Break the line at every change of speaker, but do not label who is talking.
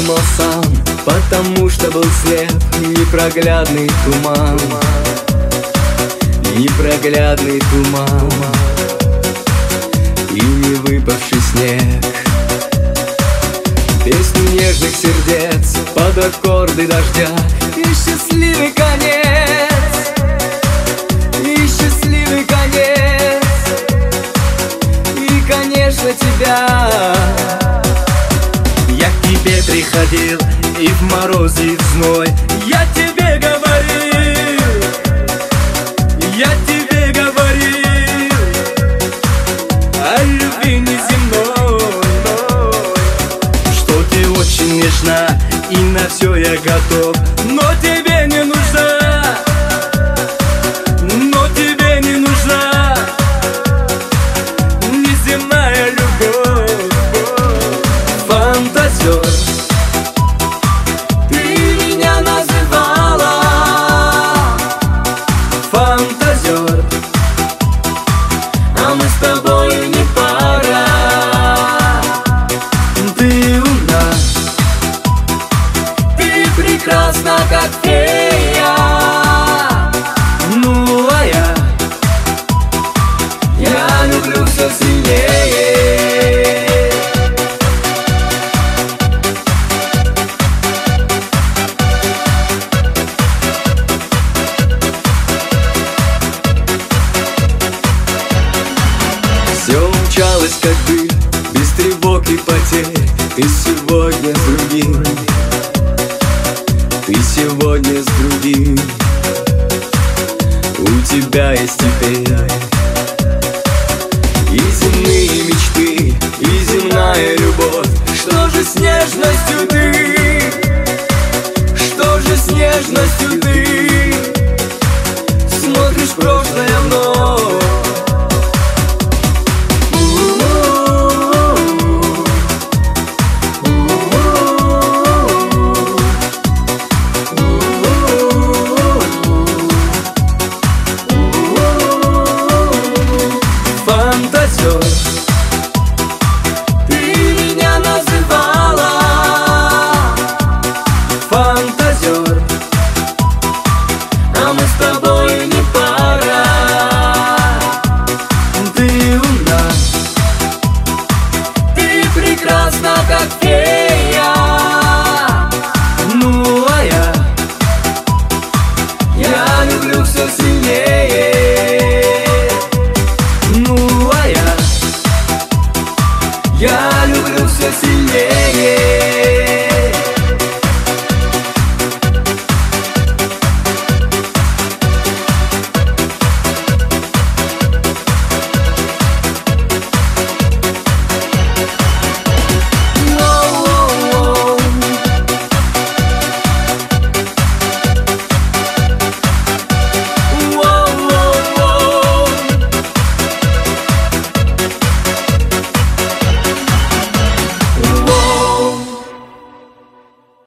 думал сам, потому что был слеп. Непроглядный туман, непроглядный туман и не выпавший снег. Песню нежных сердец под аккорды дождя и счастливый конец, и счастливый конец, и, конечно, тебя.
Я к тебе приходил и в мороз, и в зной. Я тебе говорил, я тебе говорил о любви неземной, что ты очень нежна и на все я готов. Но тебе не нужна, но тебе не нужна неземная любовь.
Фантазер, ты меня называла фантазер, а мы с тобой не пара. Ты умна, ты прекрасна, как фея. Ну а я люблю все сильнее. Все умчалось, как бы, без тревог и потерь. Ты сегодня с другим, ты сегодня с другим. У тебя есть теперь и земные мечты, и земная любовь. Что же с нежностью ты? Что же с нежностью ты смотришь в прошлое вновь? Фантазер, ты меня называла фантазер, а мы с тобой не пара. Ты умна, ты прекрасна, как фея. Ну а я люблю все сильнее. Я люблю все сильнее.